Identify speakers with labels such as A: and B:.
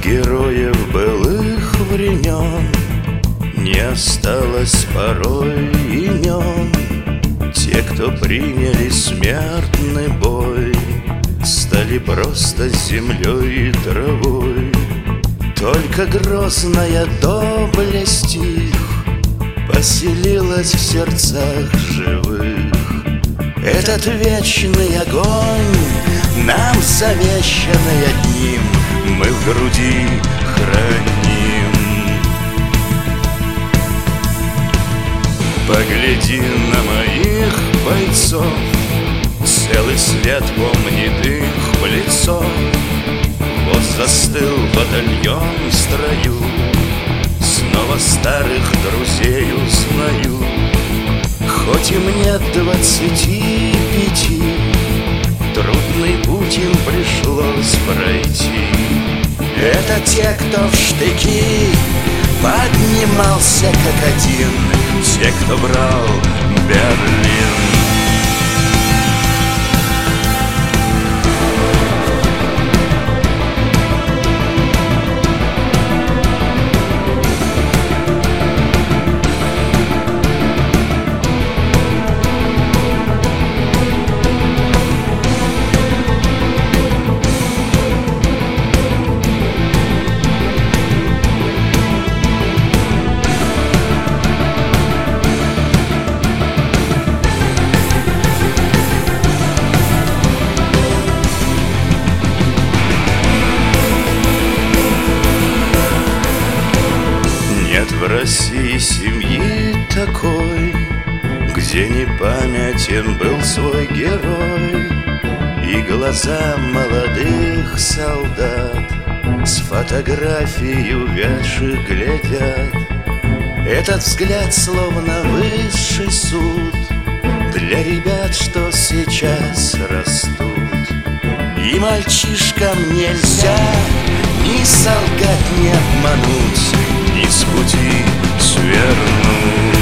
A: героев былых времен не осталось порой имен. Те, кто приняли смертный бой, стали просто землей и травой. Только грозная доблесть их поселилась в сердцах живых. Этот вечный огонь, нам завещанный одним, мы в груди храним. Погляди на моих бойцов, целый свет помнит их в лицо. Вот застыл батальон в строю, снова старых друзей узнаю. Хоть им нет 25, трудный путь им пришлось пройти. Это те, кто в штыки поднимался как один, те, кто брал Берлин. Нет в России семьи такой, где не памятен был свой герой. И глаза молодых солдат с фотографий увядших глядят. Этот взгляд словно высший суд для ребят, что сейчас растут. И мальчишкам нельзя ни солгать, ни обмануть, ни с пути свернуть.